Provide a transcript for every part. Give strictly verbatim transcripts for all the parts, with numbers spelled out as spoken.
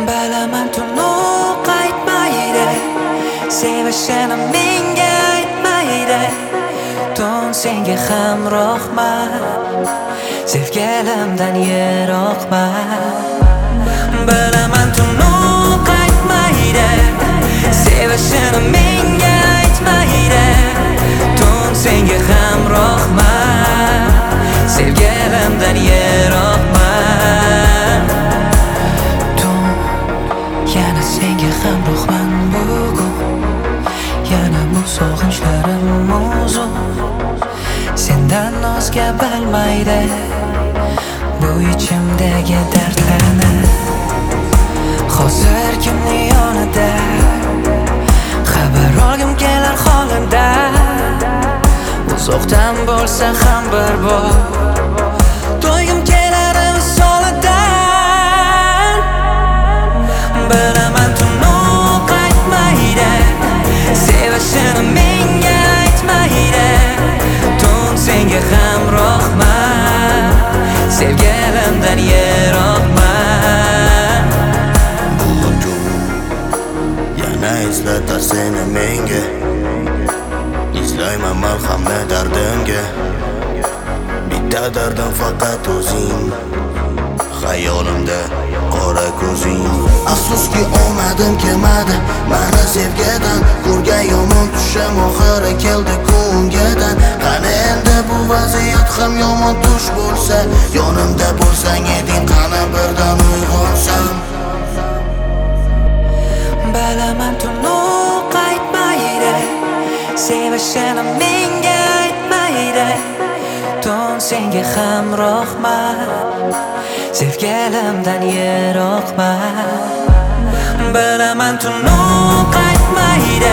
Bilaman tunov qaytmaydi, sevishini menga aytmaydi. Tun senga hamrohman, sevgilimdan yiroqman. Bilaman tunov qaytmaydi, sevishini menga aytmaydi. Tun senga hamrohman, sevgilimdan yiroqman. Tun yana senga hamrohman bugun, yana bu sog'inchlarim uzun. Sendan o'zga bilmaydi bu ichimdagi dardlarni. Hozir kimning yonida xabar olgim kelar holimdan. Uzoqdan bo'lsa ham bir bor to'ygim kelar visolidan. Bilaman tunov qaytmaydi, sevishini menga aytmaydi. Tun senga hamrohman, sevgilimdan yiroqman. Bu tun yana eslatar seni menga, izlayman malhamni dardimga. Bitta dardim faqat o'zing, xayolimda qora ko'zing. Afsuski omadim kelmadi mani sevgidan, ko'rgan yomon tushim oxiri keldi ko'ngadan. Qani endi bu vaziyat ham yomon tush bo'lsa, yonimda bo'lsang eding, qani birdan uyg'onsam. Bilaman tunov qaytmaydi, sevishini menga aytmaydi. Tun senga hamrohman, sevgilimdan yiroqman. Bilaman tunov qaytmaydi,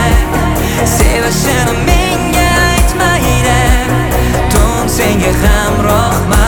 sevishini menga aytmaydi. Tun senga hamrohman,